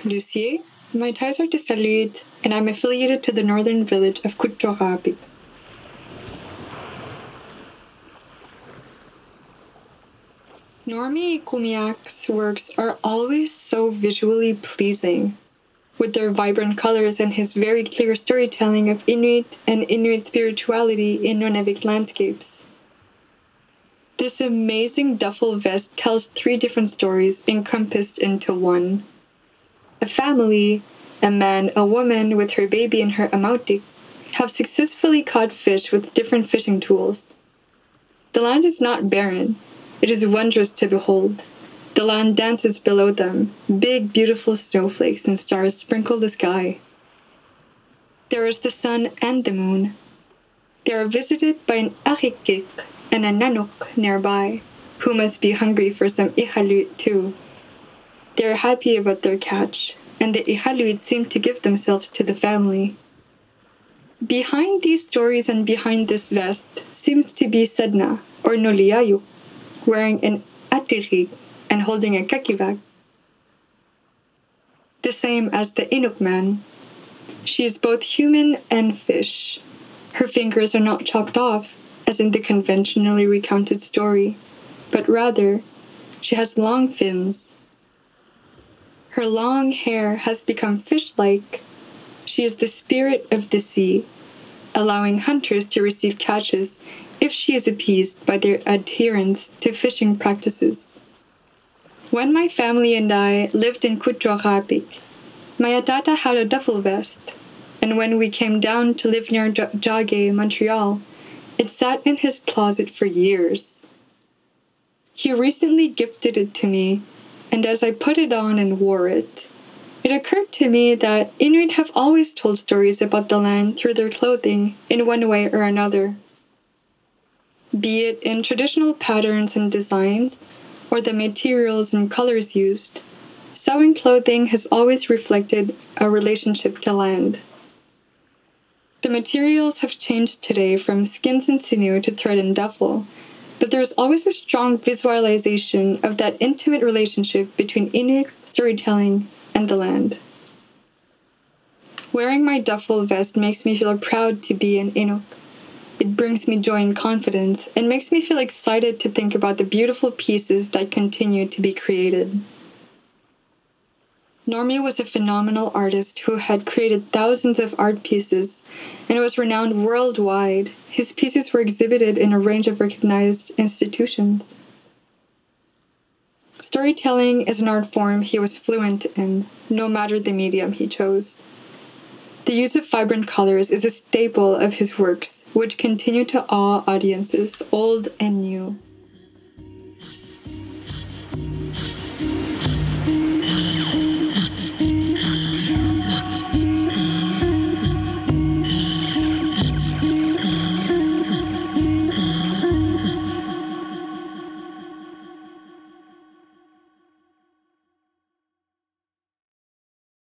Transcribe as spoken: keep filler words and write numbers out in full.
Lucier. My ties are to Salut, and I'm affiliated to the northern village of Kuttorabik. Normie Kumiak's works are always so visually pleasing, with their vibrant colors and his very clear storytelling of Inuit and Inuit spirituality in Nunavik landscapes. This amazing duffel vest tells three different stories encompassed into one. A family, a man, a woman with her baby and her amautik, have successfully caught fish with different fishing tools. The land is not barren. It is wondrous to behold. The land dances below them. Big, beautiful snowflakes and stars sprinkle the sky. There is the sun and the moon. They are visited by an arikik and a nanok nearby, who must be hungry for some ihaluit too. They are happy about their catch, and the ihaluit seem to give themselves to the family. Behind these stories and behind this vest seems to be Sedna, or Noliayu, wearing an atirig and holding a kakivag. The same as the Inuk man. She is both human and fish. Her fingers are not chopped off, as in the conventionally recounted story, but rather, she has long fins. Her long hair has become fish-like. She is the spirit of the sea, allowing hunters to receive catches if she is appeased by their adherence to fishing practices. When my family and I lived in Kuttorabik, my atata had a duffel vest, and when we came down to live near J- Jage, Montreal, it sat in his closet for years. He recently gifted it to me, and as I put it on and wore it, it occurred to me that Inuit have always told stories about the land through their clothing in one way or another. Be it in traditional patterns and designs, or the materials and colors used, sewing clothing has always reflected a relationship to land. The materials have changed today from skins and sinew to thread and duffel, but there is always a strong visualization of that intimate relationship between Inuit storytelling and the land. Wearing my duffel vest makes me feel proud to be an Inuk. It brings me joy and confidence, and makes me feel excited to think about the beautiful pieces that continue to be created. Normie was a phenomenal artist who had created thousands of art pieces and was renowned worldwide. His pieces were exhibited in a range of recognized institutions. Storytelling is an art form he was fluent in, no matter the medium he chose. The use of vibrant colors is a staple of his works, which continue to awe audiences, old and new.